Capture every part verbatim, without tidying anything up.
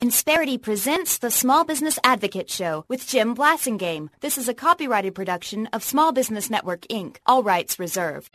Insperity presents the Small Business Advocate Show with Jim Blasingame. This is a copyrighted production of Small Business Network, Incorporated. All rights reserved.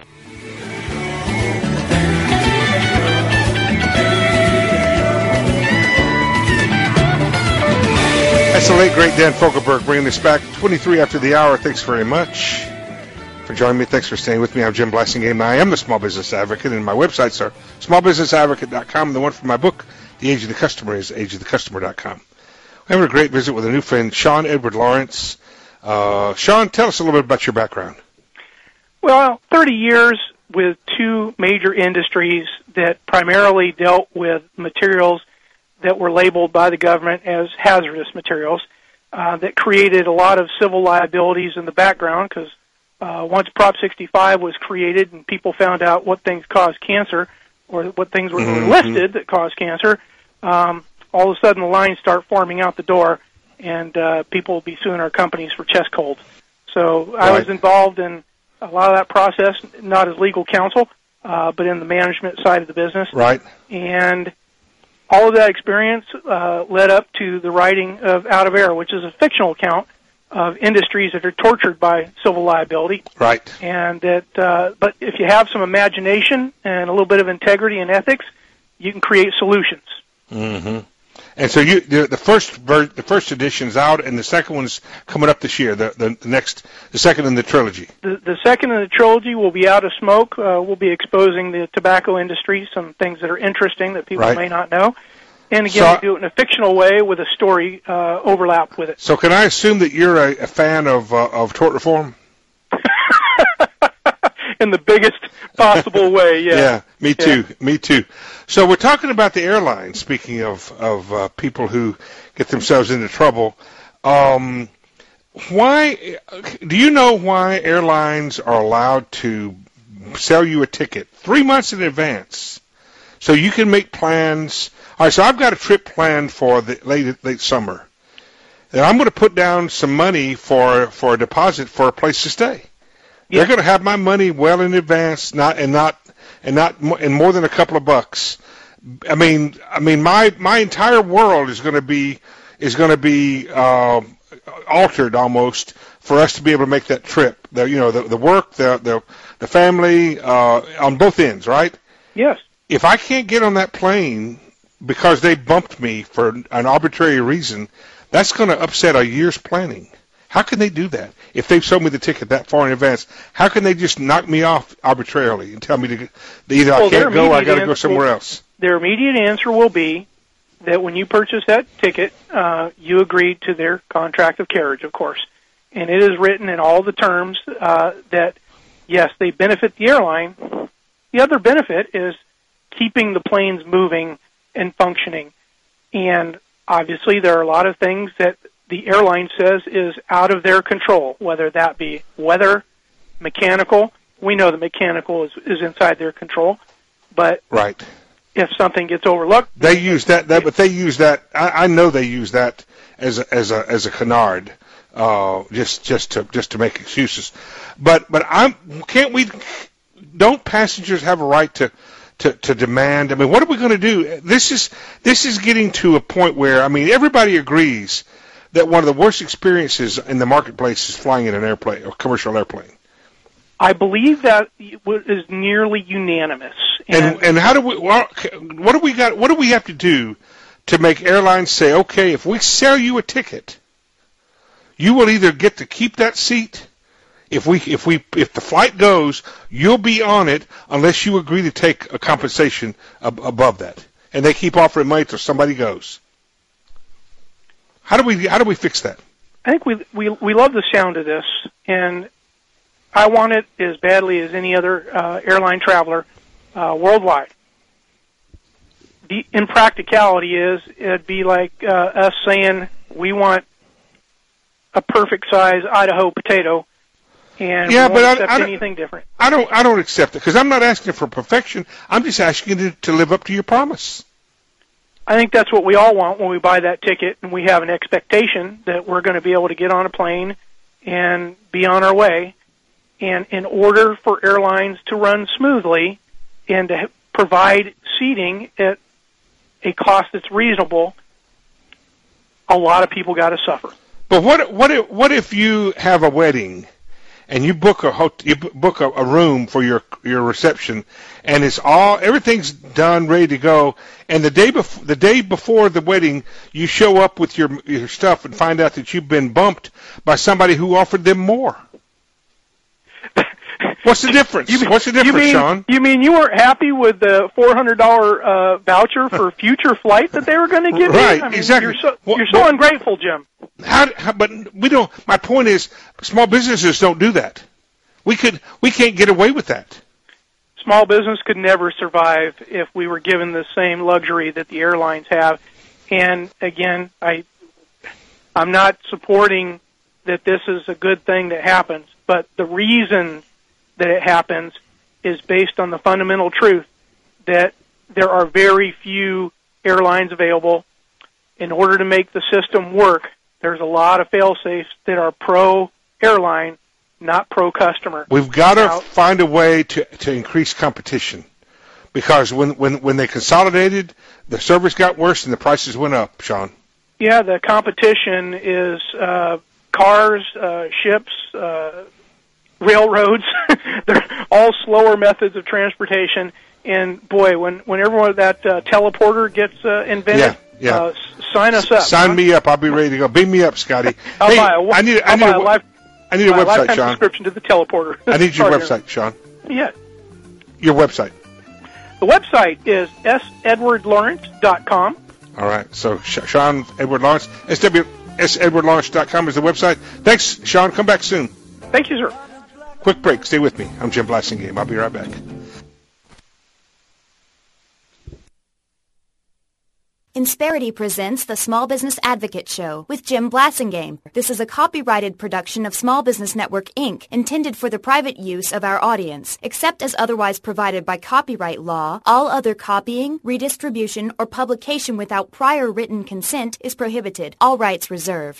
That's the late, great Dan Fogelberg bringing this back twenty-three after the hour. Thanks very much for joining me. Thanks for staying with me. I'm Jim Blasingame. I am the Small Business Advocate, and my websites are small business advocate dot com. And the one for my book, The Age of the Customer, is age of the customer dot com. We're having a great visit with a new friend, Sean Edward Lawrence. Uh, Sean, tell us a little bit about your background. Well, thirty years with two major industries that primarily dealt with materials that were labeled by the government as hazardous materials, uh, that created a lot of civil liabilities in the background because uh, once Prop sixty-five was created and people found out what things caused cancer or what things were Mm-hmm. listed that caused cancer, um, all of a sudden the lines start forming out the door and uh, people will be suing our companies for chest colds. So I Right. was involved in a lot of that process, not as legal counsel, uh, but in the management side of the business. Right. And all of that experience uh, led up to the writing of Out of Air, which is a fictional account of industries that are tortured by civil liability. Right. And that, uh, but if you have some imagination and a little bit of integrity and ethics, you can create solutions. Mm-hmm. And so you, the, the first ver- the first edition's out, and the second one's coming up this year. The, the the next, the second in the trilogy. The, the second in the trilogy will be Out of Smoke. Uh, we'll be exposing the tobacco industry, some things that are interesting that people Right. may not know. And again, So- we do it in a fictional way with a story uh, overlap with it. So can I assume that you're a, a fan of uh, of tort reform? In the biggest possible way, yeah. Yeah, me Yeah. too. Me too. So we're talking about the airlines. Speaking of of uh, people who get themselves into trouble, um, why do you know why airlines are allowed to sell you a ticket three months in advance, so you can make plans? All right, so I've got a trip planned for the late late summer, and I'm going to put down some money for for a deposit for a place to stay. They're going to have my money well in advance, not and not and not mo- and more than a couple of bucks. I mean, I mean, my my entire world is going to be is going to be uh, altered almost for us to be able to make that trip. The you know the the work, the the the family uh, on both ends, right? Yes. If I can't get on that plane because they bumped me for an arbitrary reason, that's going to upset a year's planning. How can they do that? If they've sold me the ticket that far in advance, how can they just knock me off arbitrarily and tell me to that either Well, I their can't go or I immediate got to go answer somewhere will- else? Their immediate answer will be that when you purchase that ticket, uh, you agreed to their contract of carriage, of course. And it is written in all the terms uh, that, yes, they benefit the airline. The other benefit is keeping the planes moving and functioning. And obviously there are a lot of things that the airline says is out of their control, whether that be weather, mechanical. We know the mechanical is, is inside their control, but Right. if something gets overlooked, They use that, that but they use that. I, I know they use that as a, as a as a canard, uh, just just to just to make excuses. But but I'm can't we? Don't passengers have a right to? To, to demand? I mean, what are we going to do? This is this is getting to a point where, I mean, everybody agrees that one of the worst experiences in the marketplace is flying in an airplane or commercial airplane. I believe that is nearly unanimous. And and how do we? Well, what do we got? What do we have to do to make airlines say, okay, if we sell you a ticket, you will either get to keep that seat. If we if we if the flight goes, you'll be on it unless you agree to take a compensation ab- above that. And they keep offering money till somebody goes. How do we how do we fix that? I think we we we love the sound of this, and I want it as badly as any other uh, airline traveler uh, worldwide. The impracticality is it'd be like uh, us saying we want a perfect size Idaho potato. And Yeah, we won't but I- accept I don't- anything different. I don't I don't accept it because I'm not asking for perfection. I'm just asking you to, to live up to your promise. I think that's what we all want when we buy that ticket, and we have an expectation that we're going to be able to get on a plane and be on our way. And in order for airlines to run smoothly and to provide seating at a cost that's reasonable, a lot of people got to suffer. But what what if, what if you have a wedding and you book a hot, you book a, a room for your your reception, and it's all everything's done, ready to go, and the day before the day before the wedding, you show up with your your stuff and find out that you've been bumped by somebody who offered them more. What's the difference? You mean, What's the difference, you mean, Sean? You mean you weren't happy with the four hundred dollars uh, voucher for future flight that they were going to give right, you? I mean, exactly. You're so, well, you're so well, ungrateful, Jim. How, how? But we don't. My point is, small businesses don't do that. We could. We can't get away with that. Small business could never survive if we were given the same luxury that the airlines have. And again, I, I'm not supporting that this is a good thing that happens, but the reason that it happens is based on the fundamental truth that there are very few airlines available. In order to make the system work, there's a lot of fail-safes that are pro-airline, not pro-customer. We've got to now, find a way to, to increase competition, because when, when, when they consolidated, the service got worse and the prices went up, Sean. Yeah, the competition is uh, cars, uh, ships, uh, railroads. They're all slower methods of transportation. And boy, when when everyone that uh, teleporter gets uh, invented, yeah, yeah. Uh, sign us up. Sign huh? me up. I'll be ready to go. Beam me up, Scotty. I'll hey, buy a, I need. I I'll need buy a, a life, I need a buy website, a lifetime Sean. subscription to the teleporter. I need your Sorry, website, Sean. Yeah. Your website. The website is s edward lawrence dot com. All right. So Sean Edward Lawrence, S W S edward lawrence dot com is the website. Thanks, Sean. Come back soon. Thank you, sir. Quick break. Stay with me. I'm Jim Blasingame. I'll be right back. Insperity presents the Small Business Advocate Show with Jim Blasingame. This is a copyrighted production of Small Business Network, Incorporated, intended for the private use of our audience. Except as otherwise provided by copyright law, all other copying, redistribution, or publication without prior written consent is prohibited. All rights reserved.